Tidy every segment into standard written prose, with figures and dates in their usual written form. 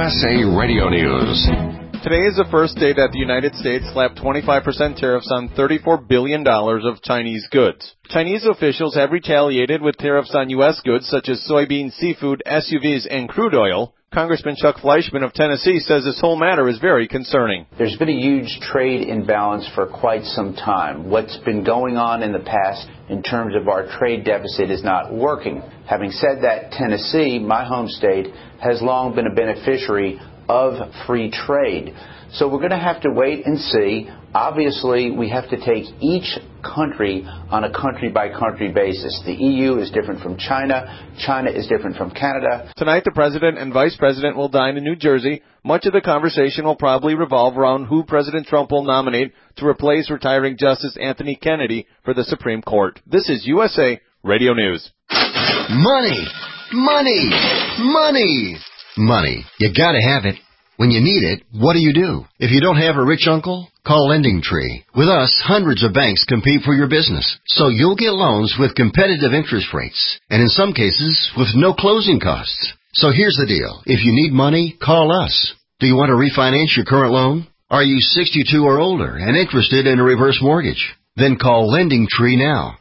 USA Radio News. Today is the first day that the United States slapped 25% tariffs on $34 billion of Chinese goods. Chinese officials have retaliated with tariffs on U.S. goods such as soybeans, seafood, SUVs, and crude oil. Congressman Chuck Fleischmann of Tennessee says this whole matter is very concerning. There's been a huge trade imbalance for quite some time. What's been going on in the past in terms of our trade deficit is not working. Having said that, Tennessee, my home state, has long been a beneficiary of free trade. So we're going to have to wait and see. Obviously, we have to take each country on a country-by-country basis. The EU is different from China. China is different from Canada. Tonight, the President and Vice President will dine in New Jersey. Much of the conversation will probably revolve around who President Trump will nominate to replace retiring Justice Anthony Kennedy for the Supreme Court. This is USA Radio News. Money! Money! Money! Money. You gotta have it. When you need it, what do? If you don't have a rich uncle, call LendingTree. With us, hundreds of banks compete for your business, so you'll get loans with competitive interest rates, and in some cases, with no closing costs. So here's the deal. If you need money, call us. Do you want to refinance your current loan? Are you 62 or older and interested in a reverse mortgage? Then call LendingTree now.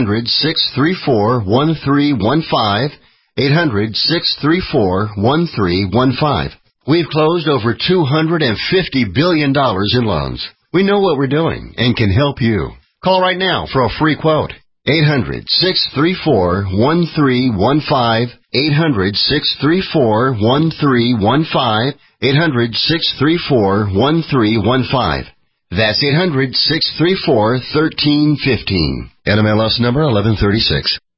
800-634-1315. 800-634-1315. We've closed over $250 billion in loans. We know what we're doing and can help you. Call right now for a free quote. 800-634-1315. 800-634-1315. 800-634-1315. That's 800-634-1315. NMLS number 1136.